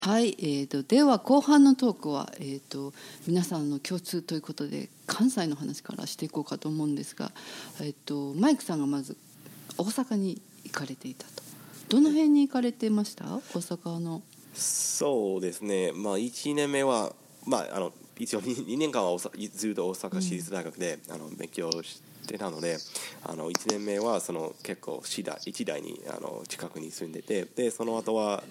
はい、では後半のトークは、皆さんの共通ということで関西の話からしていこうかと思うんですが、マイクさんがまず大阪に行かれていたと。どの辺に行かれてました？大阪の。 そうですね、1年目は、一応 2年間はずっと大阪市立大学で、勉強してたので、1年目は結構一台に近くに住んでて、でその後は、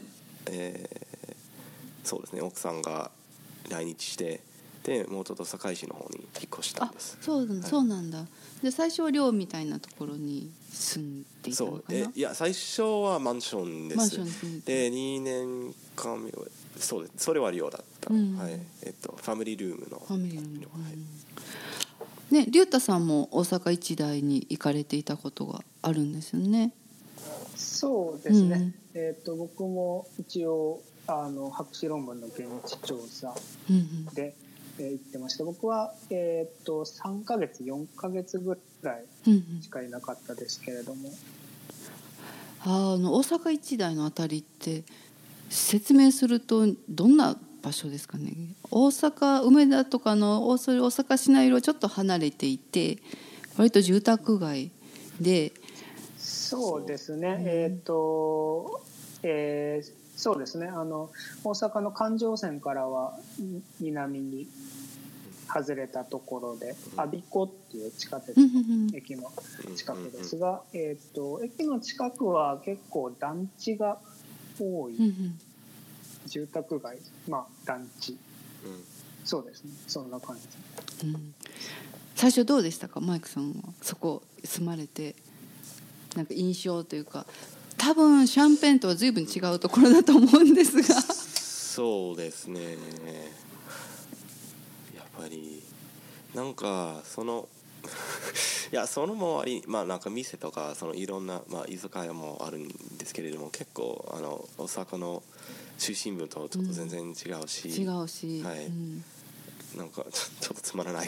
そうですね、奥さんが来日して、でもうちょっと堺市の方に引っ越したんです。 そうなんだ。で最初は寮みたいなところに住んでいたのかな。 いや最初はマンションです。 マンションに住んでて、 で2年間目はそうです、それは寮だった、ファミリールームのファミリールーム、ね、龍太さんも大阪一大に行かれていたことがあるんですよね。 そうですね、僕も一応博士論文の現地調査で、行ってました。僕は、3ヶ月4ヶ月ぐらいしかいなかったですけれども、 大阪一大のあたりって説明するとどんな場所ですかね。大阪梅田とかの大阪市内よりはちょっと離れていて、割と住宅街で。 そうですね、そうですね、大阪の環状線からは南に外れたところで、我孫子っていう地下鉄の駅の近くですが、駅の近くは結構団地が多い、住宅街、団地、そうですね、そんな感じ、 最初どうでしたか、マイクさんはそこ住まれて。なんか印象というか、多分シャンペンとは随分違うところだと思うんですが。 そうですね、やっぱりなんかいやその周り、なんか店とかいろんな、居酒屋もあるんですけれども、結構大阪の中心部とちょっと全然違うし、はい、なんかちょっとつまらない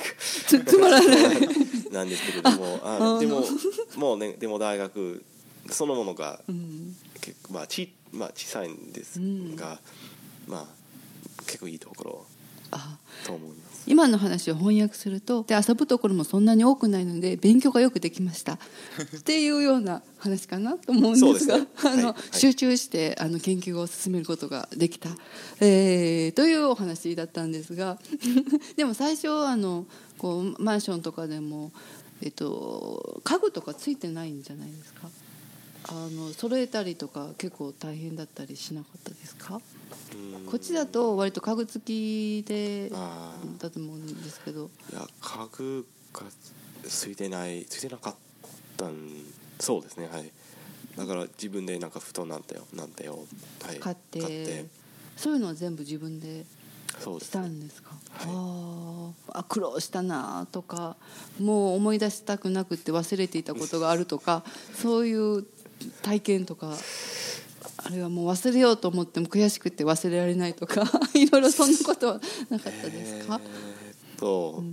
なんですけれども、でももうね、でも大学そのものが結構小さいんですが、結構いいところと思います。 今の話を翻訳すると、で遊ぶところもそんなに多くないので勉強がよくできましたっていうような話かなと思うんですが、集中して研究を進めることができた、というお話だったんですがでも最初こうマンションとかでも、家具とかついてないんじゃないですか。揃えたりとか結構大変だったりしなかったですか。こっちだと割と家具付きでだと思うんですけど。 いや、家具がついてなかったそうですね、はい。だから自分でなんか布団なんてよ、はい、 買ってそういうのは全部自分でしたんですか。苦労したなとか、もう思い出したくなくて忘れていたことがあるとかそういう体験とか、あるいはもう忘れようと思っても悔しくて忘れられないとかいろいろそんなことはなかったですか。 多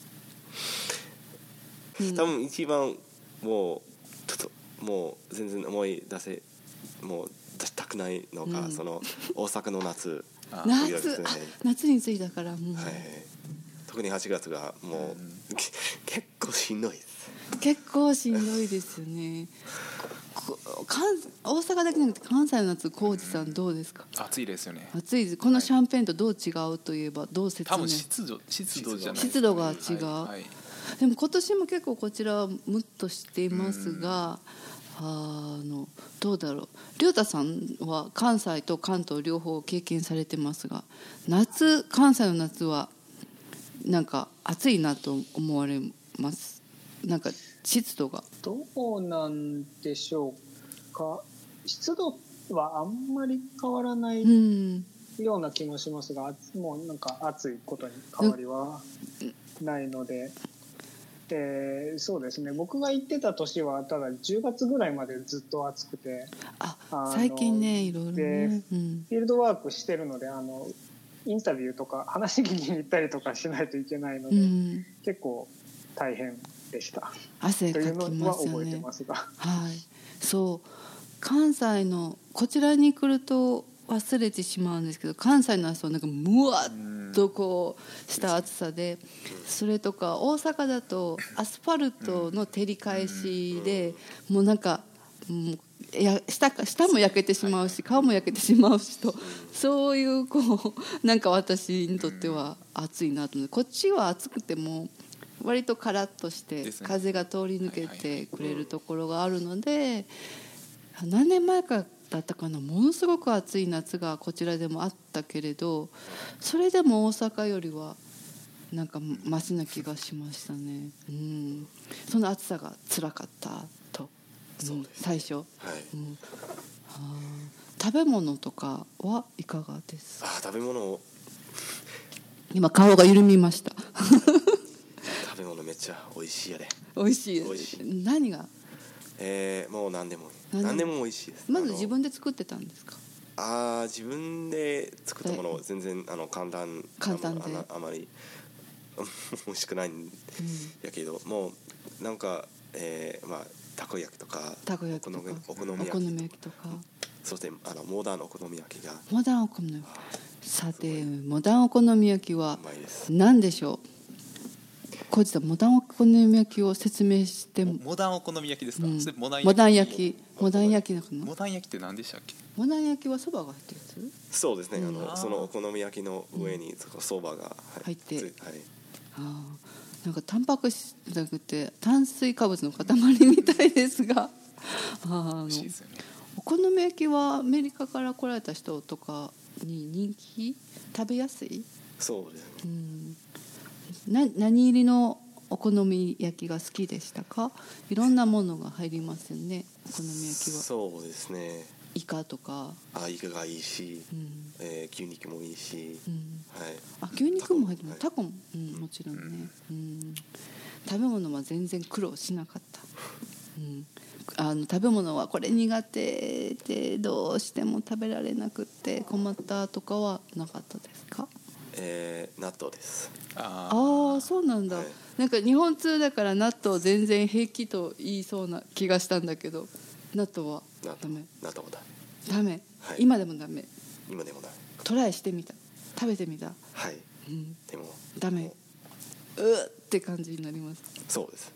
分一番もうちょっともう全然思い出したくないのが、大阪の夏に着いたからもう、 特に8月がもう、結構しんどいです。 結構しんどいですよね。大阪だけじゃなくて関西の夏、浩二さんどうですか。 暑いですよね。 暑いです。このシャンペーンとどう違うといえばどう説明。 多分湿度じゃないですかね。 湿度が違う、でも今年も結構こちらはムッとしていますが、どうだろう。亮太さんは関西と関東両方経験されてますが、関西の夏はなんか暑いなと思われます。なんか湿度がどうなんでしょうか。湿度はあんまり変わらないような気もしますが、もうなんか暑いことに変わりはないので、そうですね、僕が行ってた年はただ10月ぐらいまでずっと暑くて、 最近ねいろいろね、 フィールドワークしてるのでインタビューとか話聞きに行ったりとかしないといけないので、結構大変でした汗かきますよね。 というのは覚えてますが、 そう関西のこちらに来ると忘れてしまうんですけど、関西の朝はなんかむわっとこうした暑さで、それとか大阪だとアスファルトの照り返しでもうなんかもう舌も焼けてしまうし顔も焼けてしまうしと、そういうこうなんか私にとっては暑いなと思って、こっちは暑くても割とカラッとして風が通り抜けてくれるところがあるので、何年前かだったかな、ものすごく暑い夏がこちらでもあったけれど、それでも大阪よりはなんかマシな気がしましたね。その暑さが辛かったと、最初、食べ物とかはいかがですか？ 食べ物今顔が緩みました食べ物めっちゃ美味しいやで。 美味しい。何が？ もう何でも美味しいです。 まず自分で作ってたんですか？ 自分で作ったもの全然簡単であまり美味しくないんやけど、もうなんかたこ焼きとかお好み焼きとか、そしてモダンお好み焼きが。 モダンお好み焼き。さてモダンお好み焼きは何でしょう？浩二さん、モダンお好み焼きを説明しても。 モダンお好み焼きですか？それモダン焼きなのかな。 モダン焼きって何でしたっけ？ モダン焼きはそばが入ってるやつ？ そうですね、そのお好み焼きの上にそばが入って、なんかタンパク質じゃなくて炭水化物の塊みたいですが美味しいですよね。 お好み焼きはアメリカから来られた人とかに人気？食べやすい？ そうですね。 何入りのお好み焼きが好きでしたか？いろんなものが入りますよね、お好み焼きは。 そうですね、 イカとか。 イカがいいし、牛肉もいいし、 牛肉も入ってます。タコも、もちろんね、食べ物は全然苦労しなかった、食べ物はこれ苦手でどうしても食べられなくって困ったとかはなかったですか？ 納豆です。 そうなんだ、なんか日本通だから納豆全然平気と言いそうな気がしたんだけど、納豆はダメ？ 納豆もダメ、今でもダメ？ 今でもダメ。 トライしてみた？食べてみた？ でもダメ？って感じになります。 そうです。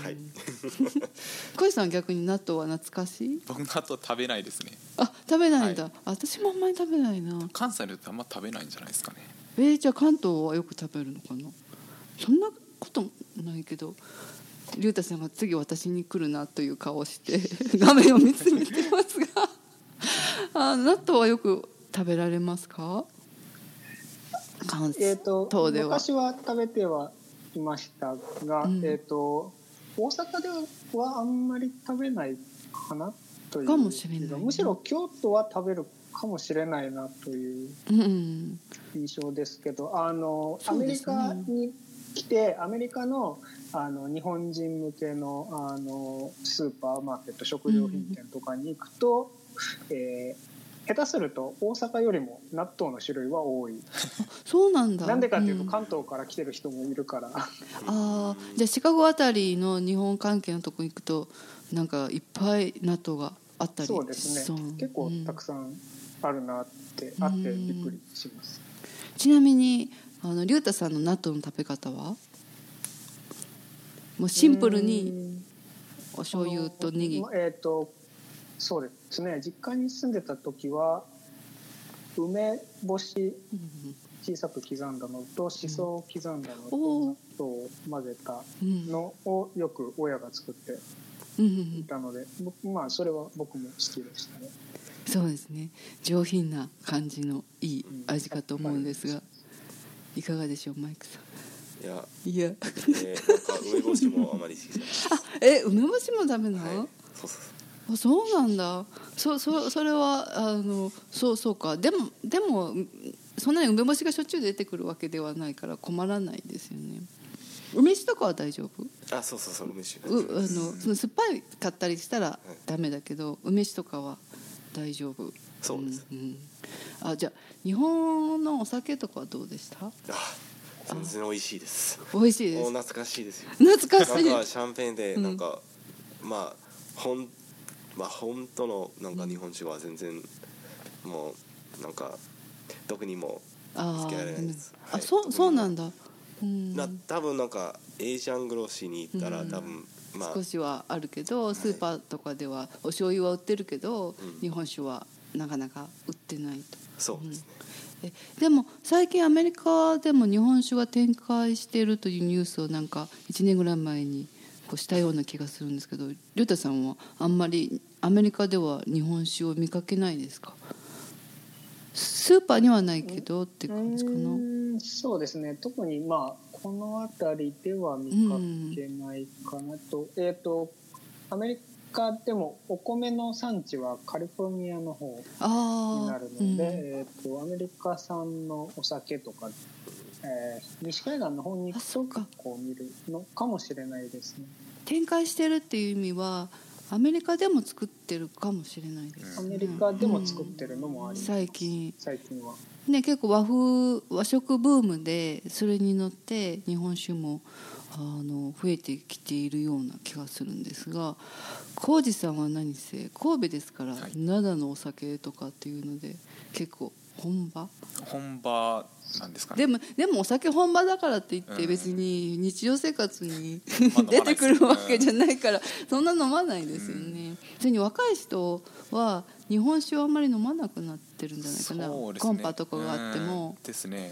小石さん、逆に納豆は懐かしい？ 僕納豆食べないですね。 食べないんだ、私もあんまり食べないな。 関西の人あんま食べないんじゃないですかね。 じゃあ関東はよく食べるのかな？そんなこともないけど、龍太さんが次私に来るなという顔をして画面を見つめてますが納豆はよく食べられますか？関東では。 昔は食べてはいましたが、大阪ではあんまり食べないかなというかもしれない、 むしろ京都は食べるかもしれないなという印象ですけど、アメリカに来てアメリカの日本人向けのスーパーマーケット、食料品店とかに行くと、下手すると大阪よりも納豆の種類は多い。 そうなんだ。 なんでかっていうと、関東から来てる人もいるから。 じゃあシカゴあたりの日本関係のとこ行くとなんかいっぱい納豆があったり。 そうですね、結構たくさんあるなってあってびっくりします。 ちなみに龍太さんの納豆の食べ方はもうシンプルにお醤油とネギ？ そうですね、実家に住んでた時は梅干し小さく刻んだのとしそを刻んだのと納豆を混ぜたのをよく親が作っていたので、それは僕も好きでしたね。 そうですね、上品な感じのいい味かと思うんですが、いかがでしょう、マイクさん。いや、なんか梅干しもあまり好きじゃない。 梅干しもダメなの？そうなんだ。それはそうか。でもそんなに梅干しがしょっちゅう出てくるわけではないから困らないですよね。梅酒とかは大丈夫？ そう梅酒。 その酸っぱいかったりしたらダメだけど、梅酒とかは大丈夫。 そうです。 じゃあ日本のお酒とかはどうでした？ 全然美味しいです。 美味しいです。 もう懐かしいですよ。 懐かしい。 なんかシャンペーンでなんか、本当のなんか日本酒は全然もうなんか特にもあつけられないです。 あ、そうなんだ。 多分なんかエージャングロシに行ったら多分、まあ、 少しはあるけど、スーパーとかではお醤油は売ってるけど、日本酒はなかなか売ってないと。 そうですね。 でも最近アメリカでも日本酒が展開しているというニュースをなんか1年ぐらい前にこうしたような気がするんですけど、りょうたさんはあんまりアメリカでは日本酒を見かけないですか？スーパーにはないけどって感じかな。 そうですね、特にまあこの辺りでは見かけないかなと。アメリカでもお米の産地はカリフォルニアの方になるので、アメリカ産のお酒とか、西海岸の方に行くと結構見るのかもしれないですね。 展開してるっていう意味はアメリカでも作ってるかもしれないです、 アメリカでも作ってるのもあります、 最近は、 ね、結構和食ブームでそれに乗って日本酒も増えてきているような気がするんですが、浩二さんは何せ神戸ですから、灘のお酒とかっていうので結構本場なんですかね。 でもお酒本場だからって言って別に日常生活に出てくるわけじゃないからそんな飲まないですよね。それに若い人は日本酒をあんまり飲まなくなってるんじゃないかな、 そうですね、 コンパとかがあってもですね。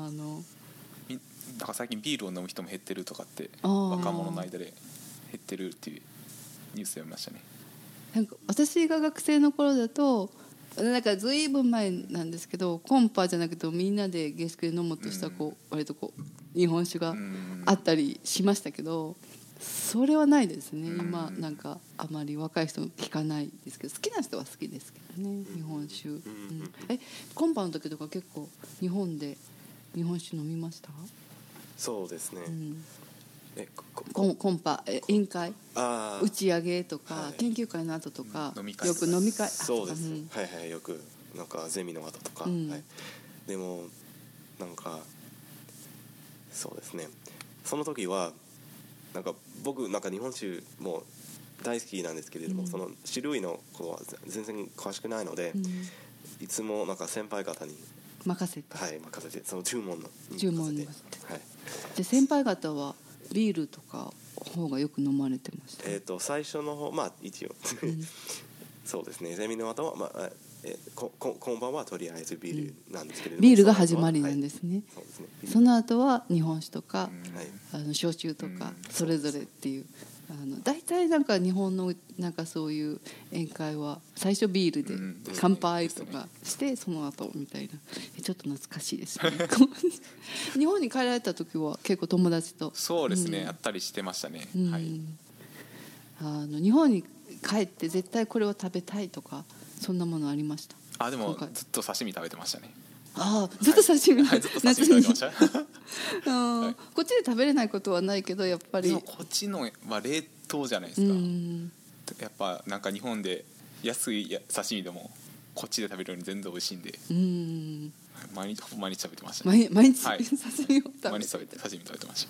だから最近ビールを飲む人も減ってるとかって若者の間で減ってるっていうニュース読みましたね。 なんか私が学生の頃だとなんかずいぶん前なんですけど、コンパじゃなくてみんなで下宿で飲むとした割と日本酒があったりしましたけど、それはないですね今。なんかあまり若い人聞かないですけど、好きな人は好きですけどね日本酒、コンパの時とか結構日本で日本酒飲みました？ そうですね、 コンパ委員会打ち上げとか、研究会の後とかよく飲み会、 そうです、はいはい、よくなんかゼミの後とか、でもなんかそうですね、その時はなんか僕なんか日本酒も大好きなんですけれども、その種類の子は全然詳しくないので、いつもなんか先輩方に任せて、 その注文に任せて、で先輩方はビールとか方がよく飲まれてました？ 最初の方一応そうですね、ゼミの後は今晩はとりあえずビールなんですけれども、 ビールが始まりなんですね。 そうですね、 その後は日本酒とか、焼酎とか、それぞれっていう、大体なんか日本のなんかそういう宴会は最初ビールで乾杯とかしてその後みたいな、ちょっと懐かしいですね日本に帰られた時は結構友達とそうですね、あったりしてましたね、 日本に帰って絶対これを食べたいとかそんなものありました？ でもずっと刺身食べてましたね。 ずっと刺身、 ずっと刺身食べてましたこっちで食べれないことはないけど、やっぱりでもこっちのは冷凍じゃないですか。やっぱなんか日本で安い刺身でもこっちで食べるより全然美味しいんで、毎日食べてましたね。 毎日刺身を毎日刺身食べてました。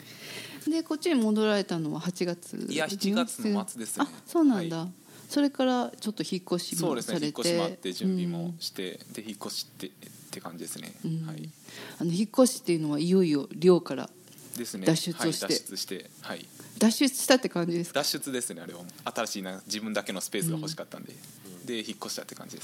でこっちに戻られたのは8月？ いや7月の末ですね。 そうなんだ、それからちょっと引っ越しもされて、 そうですね、引っ越しもあって準備もして、で引っ越しって感じですね、 引っ越しっていうのはいよいよ寮からですね、 脱出をして、脱出したって感じですか？ 脱出ですね。あれは新しい自分だけのスペースが欲しかったんで、で引っ越したって感じです。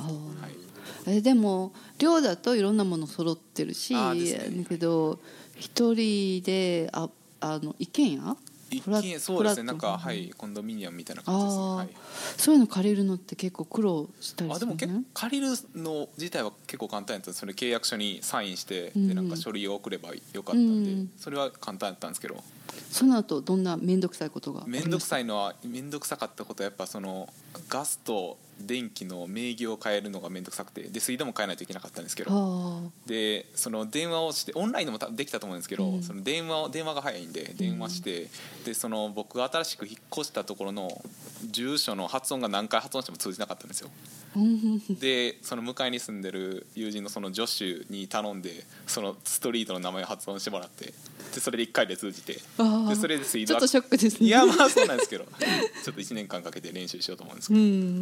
でも寮だといろんなもの揃ってるし、だけど一人で一軒家そうですね、なんかコンドミニアムみたいな感じですね。 そういうの借りるのって結構苦労したりするね。 でも借りるの自体は結構簡単やったんです。それ契約書にサインして、でなんか書類を送ればよかったんで、それは簡単やったんですけど、 その後どんな面倒くさいことが？ 面倒くさかったことはやっぱそのガスと電気の名義を変えるのが面倒くさくて、で水道も変えないといけなかったんですけど、でその電話をしてオンラインでもできたと思うんですけど、その電話が早いんで電話して、でその僕が新しく引っ越したところの住所の発音が何回発音しても通じなかったんですよでその向かいに住んでる友人のその助手に頼んで、そのストリートの名前を発音してもらって、でそれで1回で通じて、でそれで水道ちょっとショックですね。 いやそうなんですけどちょっと1年間かけて練習しようと思うんですけど、で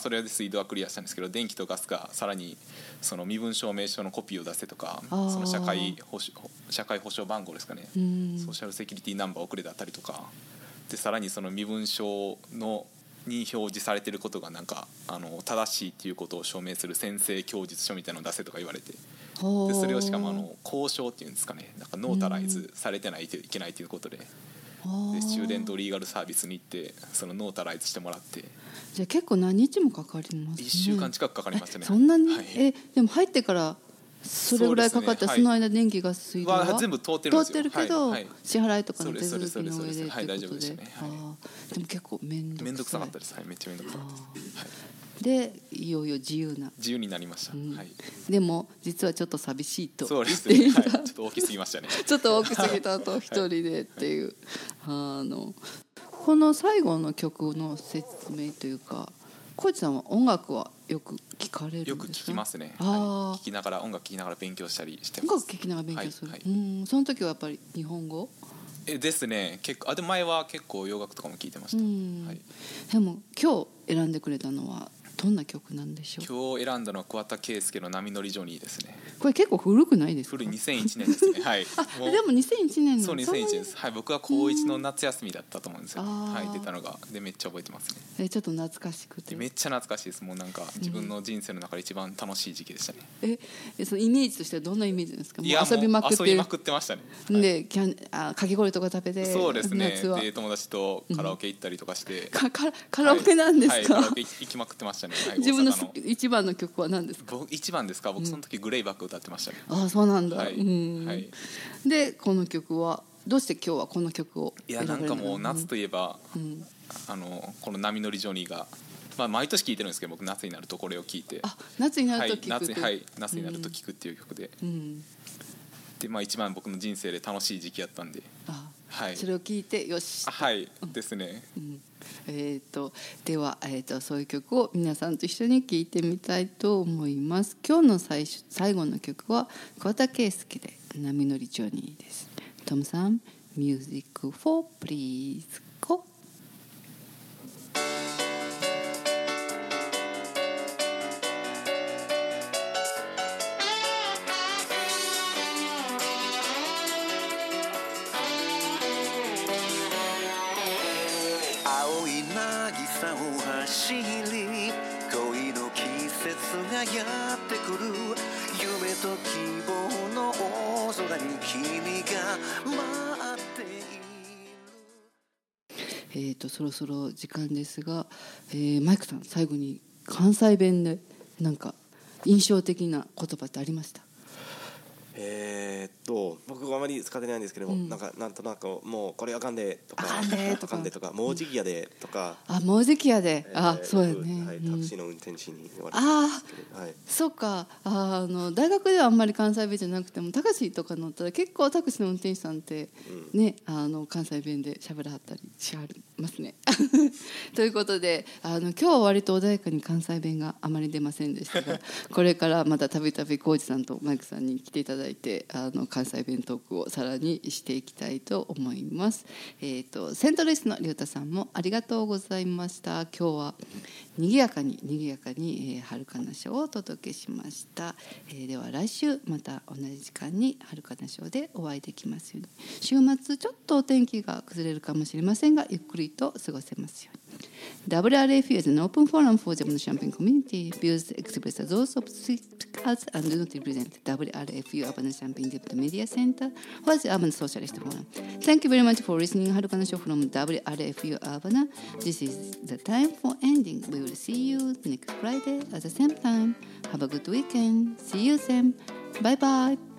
それで水道はクリアしたんですけど、電気とガスがさらにその身分証明書のコピーを出せとか、その社会保障番号ですかね、ソーシャルセキュリティナンバー遅れだったりとかで、さらにその身分証のに表示されていることがなんか正しいっていうことを証明する宣誓供述書みたいなのを出せとか言われて、でそれをしかも交渉っていうんですかね、なんかノータライズされてないといけないということで、でスチューデントリーガルサービスに行ってそのノータライズしてもらって、 じゃあ結構何日もかかりますね。 1週間近くかかりましたね。 そんなに、 はい、 でも入ってからそれぐらいかかった、その間電気ガス水道は全部通ってるんですよ。 通ってるけど、 はい、 支払いとかの手続きの上ではい、大丈夫でしたね。はい、 でも結構面倒くさかったです。はい、めっちゃ面倒くさかったです。はい、 でいよいよ自由になりました。はい、 でも実はちょっと寂しいとそうですね、はい、ちょっと大きすぎましたね。 ちょっと大きすぎたと一人でっていう、この最後の曲の説明というか、コーチさんは音楽はよく聞かれるんですか？ よく聞きますね。はい、聞きながら音楽聴きながら勉強したりしてます。 音楽聴きながら勉強する。はいはい、その時はやっぱり日本語ですね。結構でも前は結構洋楽とかも聴いてました。はい、 でも今日選んでくれたのはどんな曲なんでしょう？ 今日選んだのは桑田佳祐の波乗りジョニーですね。 これ結構古くないですか？ 古い2001年ですね。はい。 でも2001年のそう2001年です。はい、僕は高1の夏休みだったと思うんですよ。はい、出たのがでめっちゃ覚えてますね。 ちょっと懐かしくて。 めっちゃ懐かしいです。もうなんか自分の人生の中で一番楽しい時期でしたね。 そのイメージとしてはどんなイメージですか？もう遊びまくってましたね。はい、 でかき氷とか食べて。 そうですね。で友達とカラオケ行ったりとかして。 カラオケなんですか？はい、 カラオケ行きまくってましたね。 自分の一番の曲は何ですか？ 一番ですか？僕その時グレイバック歌ってましたね。 ああそうなんだ。 はい。はい。 でこの曲はどうして今日はこの曲を選ばれたの？ いやなんかもう夏といえば、この波乗りジョニーが、毎年聴いてるんですけど、僕夏になるとこれを聴いて、 夏になると聴く、 夏になると聴くっていう曲で、で一番僕の人生で楽しい時期やったんで、はい、 それを聴いてよしはいですね。 では、そういう曲を皆さんと一緒に聴いてみたいと思います。今日の最後の曲は桑田佳祐で波乗りジョニーです。トムさん、ミュージックフォープリーズゴー。 走り恋の季節がやってくる、夢と希望の大空に君が待っている。 そろそろ時間ですが、マイクさん最後に関西弁でなんか印象的な言葉ってありました？ 僕はあまり使ってないんですけども、なんとなくもうこれあかんでとか、 あかんでとか、もうじきやでとか、 もうじきやで、そうやね、 はい、タクシーの運転手に言われてはい、そうか、大学ではあんまり関西弁じゃなくてもタクシーとか乗ったら結構タクシーの運転手さんってね、関西弁で喋らはったりしはりますねということで今日は割と穏やかに関西弁があまり出ませんでしたがこれからまたたびたび浩二さんとマイクさんに来ていただいて関西弁トークをさらにしていきたいと思います。セントルイスの龍太さんもありがとうございました。今日はにぎやかに遥かなショーをお届けしました。では来週また同じ時間に遥かなショーでお会いできますように。週末ちょっとお天気が崩れるかもしれませんがゆっくりと過ごせますように。WRFU is an open forum for the Champaign community. Views expressed are those of speakers and do not represent WRFU Urban Champaign Deputy Media Center or the Urban Socialist Forum. Thank you very much for listening. Harukana Show from WRFU Urbana. This is the time for ending. We will see you next Friday at the same time. Have a good weekend. See you then. Bye bye.